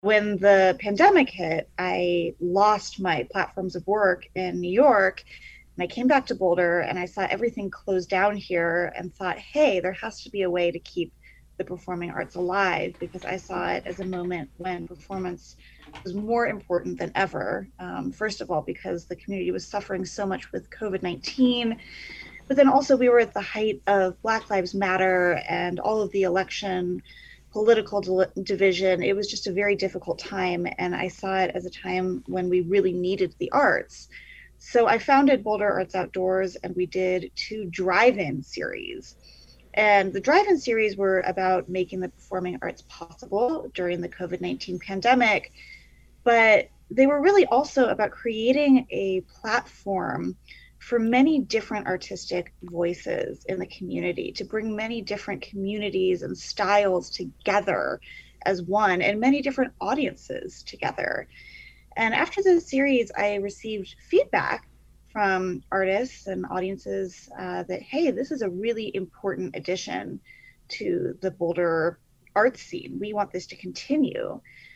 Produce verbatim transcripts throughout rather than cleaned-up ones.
When the pandemic hit, I lost my platforms of work in New York. And I came back to Boulder and I saw everything closed down here and thought, hey, there has to be a way to keep the performing arts alive, because I saw it as a moment when performance was more important than ever. Um, first of all, because the community was suffering so much with COVID nineteen, but then also we were at the height of Black Lives Matter and all of the election political division. It was just a very difficult time, and I saw it as a time when we really needed the arts. So I founded Boulder Arts Outdoors, and we did two drive-in series. And the drive-in series were about making the performing arts possible during the COVID nineteen pandemic, but they were really also about creating a platform for many different artistic voices in the community, to bring many different communities and styles together as one, and many different audiences together. And after the series, I received feedback from artists and audiences uh, that, hey, this is a really important addition to the Boulder art scene. We want this to continue.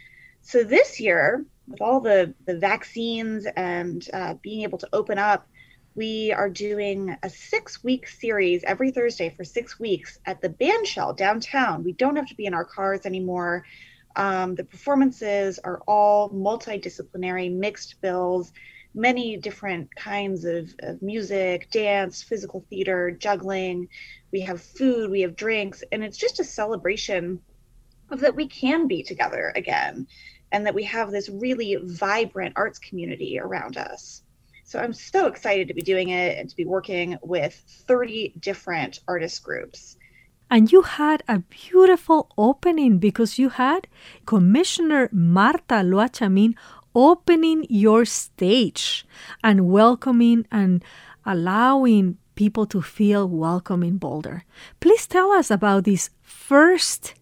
So this year, with all the, the vaccines and uh, being able to open up, we are doing a six week series every Thursday for six weeks at the Bandshell downtown. We don't have to be in our cars anymore. Um, the performances are all multidisciplinary, mixed bills, many different kinds of, of music, dance, physical theater, juggling. We have food, we have drinks, and it's just a celebration of that we can be together again, and that we have this really vibrant arts community around us. So I'm so excited to be doing it and to be working with thirty different artist groups. And you had a beautiful opening because you had Commissioner Marta Loachamin opening your stage and welcoming and allowing people to feel welcome in Boulder. Please tell us about this first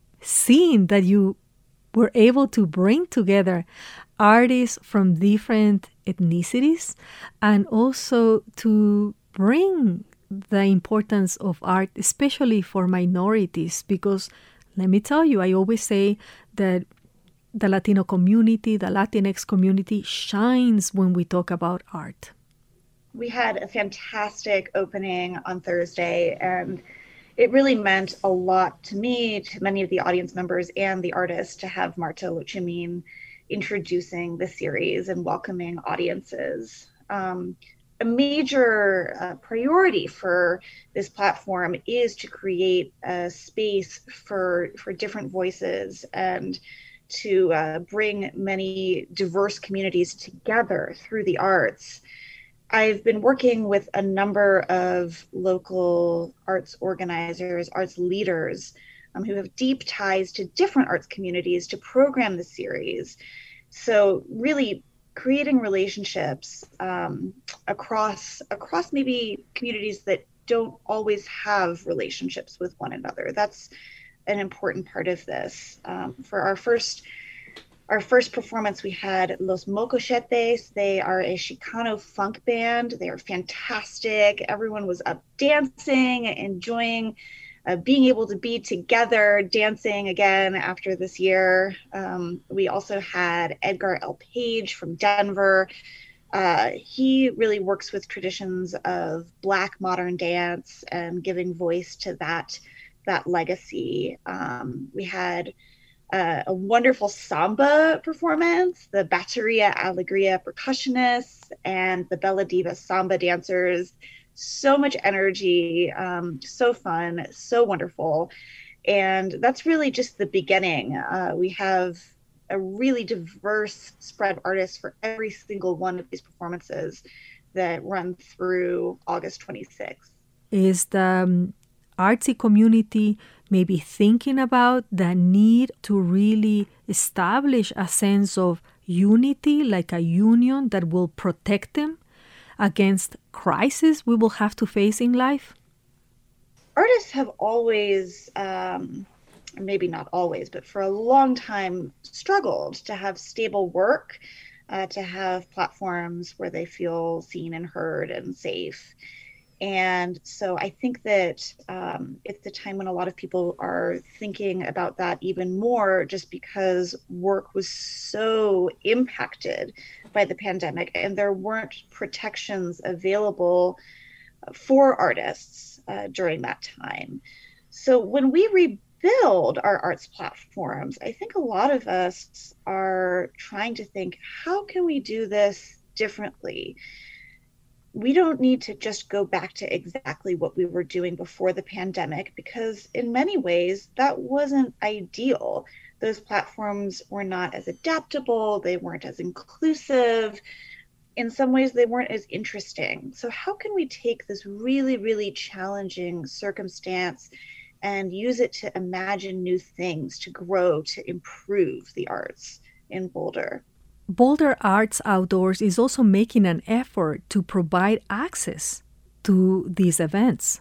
scene that you were able to bring together artists from different ethnicities, and also to bring the importance of art, especially for minorities, because let me tell you, I always say that the Latino community, the Latinx community shines when we talk about art. We had a fantastic opening on Thursday, and it really meant a lot to me, to many of the audience members and the artists, to have Marta Loachamin introducing the series and welcoming audiences. Um, a major uh, priority for this platform is to create a space for, for different voices and to uh, bring many diverse communities together through the arts. I've been working with a number of local arts organizers, arts leaders, um, who have deep ties to different arts communities to program the series. So really creating relationships um, across across maybe communities that don't always have relationships with one another. That's an important part of this. Um, for our first Our first performance, we had Los Mocochetes. They are a Chicano funk band. They are fantastic. Everyone was up dancing, enjoying uh, being able to be together, dancing again after this year. Um, we also had Edgar L. Page from Denver. Uh, he really works with traditions of Black modern dance and giving voice to that, that legacy. Um, we had Uh, a wonderful samba performance, the Bateria Alegria percussionists and the Bella Diva samba dancers. So much energy, um, so fun, so wonderful. And that's really just the beginning. Uh, we have a really diverse spread of artists for every single one of these performances that run through August twenty-sixth. Is the um, artsy community maybe thinking about the need to really establish a sense of unity, like a union that will protect them against crisis we will have to face in life? Artists have always, um, maybe not always, but for a long time, struggled to have stable work, uh, to have platforms where they feel seen and heard and safe. And so I think that um, it's the time when a lot of people are thinking about that even more, just because work was so impacted by the pandemic and there weren't protections available for artists uh, during that time. So when we rebuild our arts platforms, I think a lot of us are trying to think, how can we do this differently? We don't need to just go back to exactly what we were doing before the pandemic, because in many ways that wasn't ideal. Those platforms were not as adaptable, they weren't as inclusive. In some ways, they weren't as interesting. So, how can we take this really, really challenging circumstance and use it to imagine new things, to grow, to improve the arts in Boulder? Boulder Arts Outdoors is also making an effort to provide access to these events.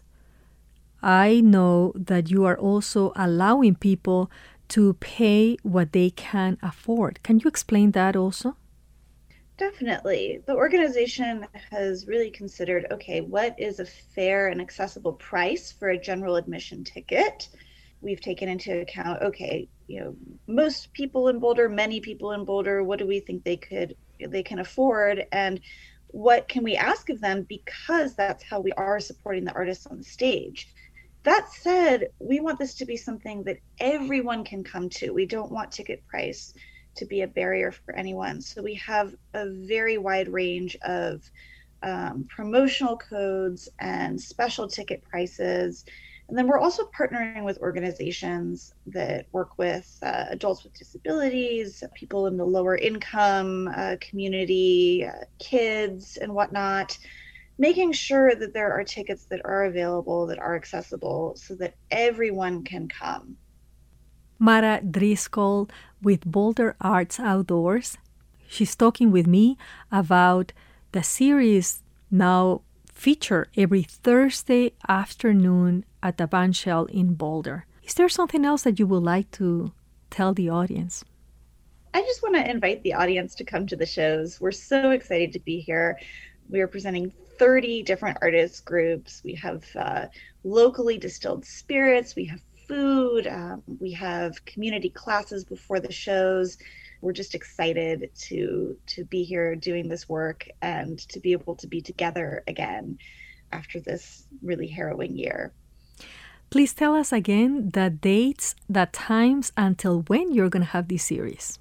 I know that you are also allowing people to pay what they can afford. Can you explain that also? Definitely. The organization has really considered, okay, what is a fair and accessible price for a general admission ticket? We've taken into account, okay, you know, most people in Boulder, many people in Boulder, what do we think they could, they can afford? And what can we ask of them? Because that's how we are supporting the artists on the stage. That said, we want this to be something that everyone can come to. We don't want ticket price to be a barrier for anyone. So we have a very wide range of um, promotional codes and special ticket prices. And then we're also partnering with organizations that work with uh, adults with disabilities, people in the lower income uh, community, uh, kids and whatnot, making sure that there are tickets that are available, that are accessible, so that everyone can come. Mara Driscoll with Boulder Arts Outdoors. She's talking with me about the series now featured every Thursday afternoon at the Bandshell in Boulder. Is there something else that you would like to tell the audience? I just want to invite the audience to come to the shows. We're so excited to be here. We are presenting thirty different artist groups. We have uh, locally distilled spirits. We have food. Um, we have community classes before the shows. We're just excited to to be here doing this work and to be able to be together again after this really harrowing year. Please tell us again the dates, the times, until when you're going to have this series.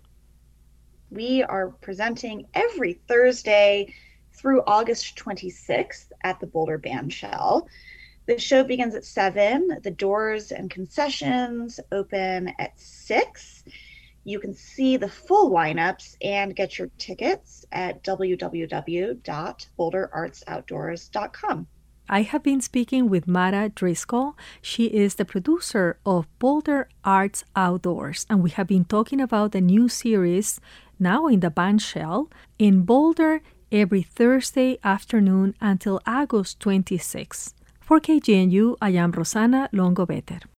We are presenting every Thursday through August twenty-sixth at the Boulder Bandshell. The show begins at seven. The doors and concessions open at six. You can see the full lineups and get your tickets at w w w dot boulder arts outdoors dot com. I have been speaking with Mara Driscoll. She is the producer of Boulder Arts Outdoors, and we have been talking about the new series now in the Bandshell in Boulder every Thursday afternoon until August twenty-sixth. For K G N U, I am Rosana Longo-Better.